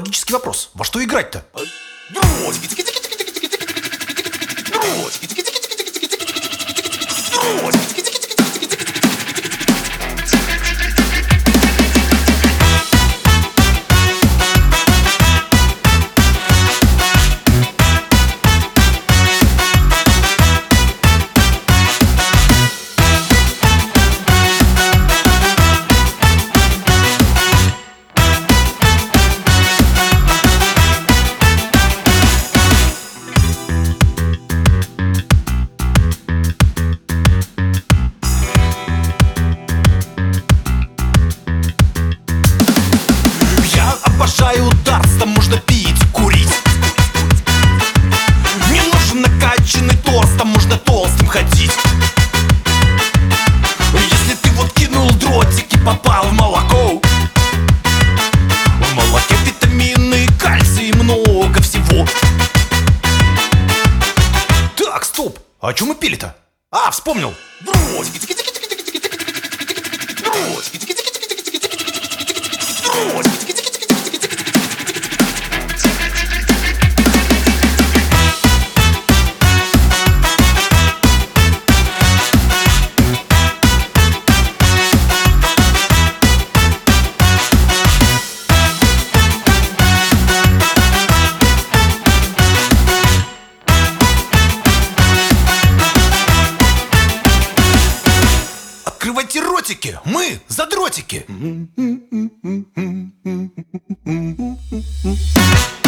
логический вопрос. Во что играть-то? Обожаю дартс, там можно пить, курить. Не нужен накачанный торс, там можно толстым ходить. Если ты вот кинул дротик и попал в молоко, в молоке витамины, кальций и много всего. Так, стоп, а о чем мы пили-то? А, вспомнил. Открывайте ротики, мы за дротики.